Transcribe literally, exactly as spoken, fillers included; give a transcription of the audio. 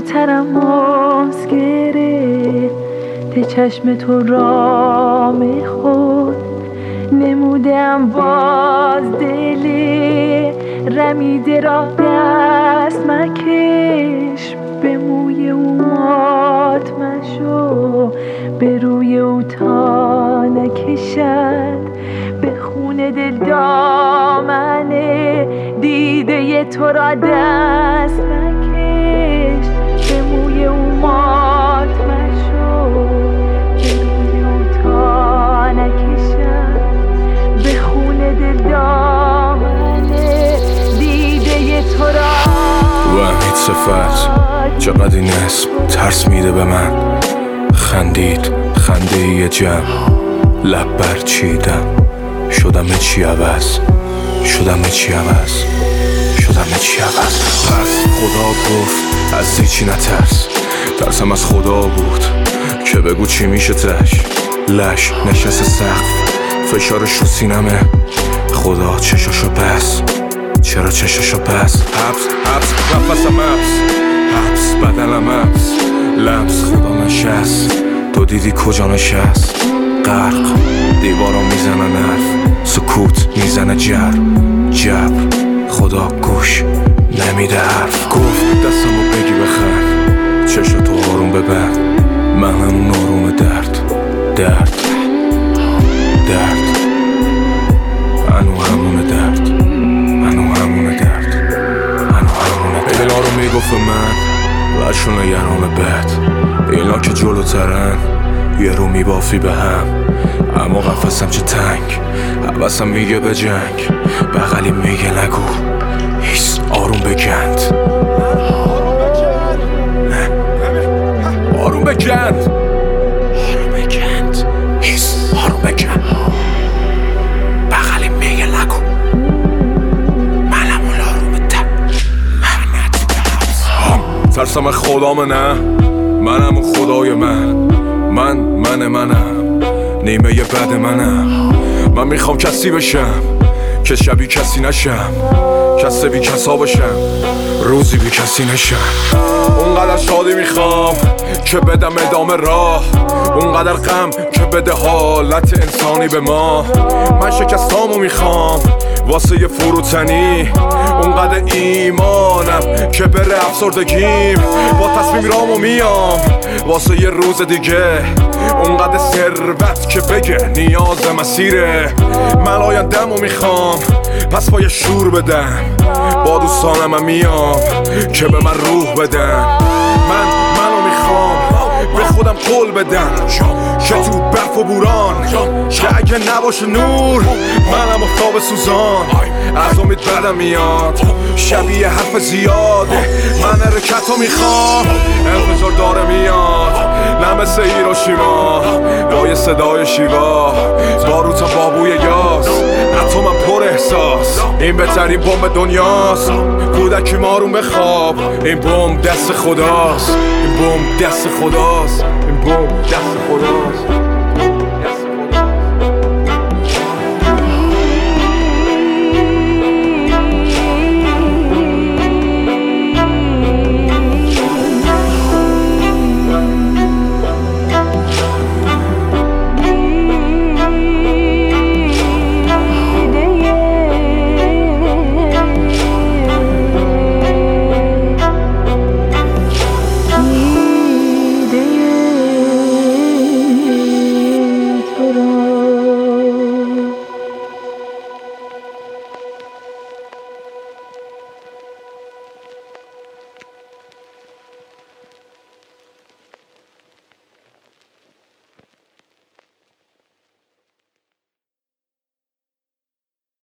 زودترم ماست گرفته چشم تو رام خود نمودم باز دل رمیده را دست مکش به موی او مات مشو به روی او تا نکشد به خون دل دامنه دیده تو را دست مکش به موی او مات مشو به روی او تا نکشد به خون دل دامنه دیده تو را. و امید صفت چقدر این اسم ترس میده به من. خندید خنده یه جمع لب برچیدم شدم چی عوض شدم چی عوض شدم چی عوض. پس خدا گفت از هیچی نترس. ترسم از خدا بود که بگو چی میشه تش. لش نشست سقف فشارش رو سینمه. خدا چشاشو بس چرا چشاشو بس. حبس حبس نفسم حبس حبس بدنم حبس لمس خدا نشست تو دیدی کجا نشست. غرق دیوارا میزنن حرف سکوت میزنه جر جبر خدا گوش نمیده حرف. گفت دستمو بگی بخند چشو تو آروم ببند من همون آروم درد درد درد انو همون درد انو همون درد انو همون درد. اینا رو میگفت من لشون یرام بد اینا که جلوترن یه رو میبافی به هم اما قفصم چه تنگ حوثم میگه به جنگ بغلی میگه نگو هیس آروم بگند آروم بگند آروم بگند هیس آروم بگند بغلی میگه نگو منم اون آروم ده منت ترسم خدام نه منم اون خدای من من من منم نیمه ی بد منم. من میخوام کسی بشم که شبی کسی نشم کسی بی کسا بشم روزی بی کسی نشم. اونقدر شادی میخوام که بدم ادامه راه اونقدر غم که بده حالت انسانی به ما. من شکستامو میخوام واسه یه فروتنی اونقدر ایمانم که بره افسردگیم با تصمیم رامو میام واسه یه روز دیگه اونقدر ثروت که بگه نیاز مسیره. من آینده‌مو میخوام پس با یه شور بدم با دوستانم هم میام که به من روح بدن. من منو میخوام به خودم قول بدم که تو برف و بوران که اگه نباشه نور منم افتاب سوزان. از امید بدم میاد شبیه حرف زیاده من حرکتو میخوام انفجار داره میاد نه مثل هیروشیما با یه صدای شیوا باروت بابوی یاس اتمم پر احساس این بهترین بمب دنیاست. کودکی مارون بخواب این بمب دست خداست این بمب دست خداست این بمب دست خداست.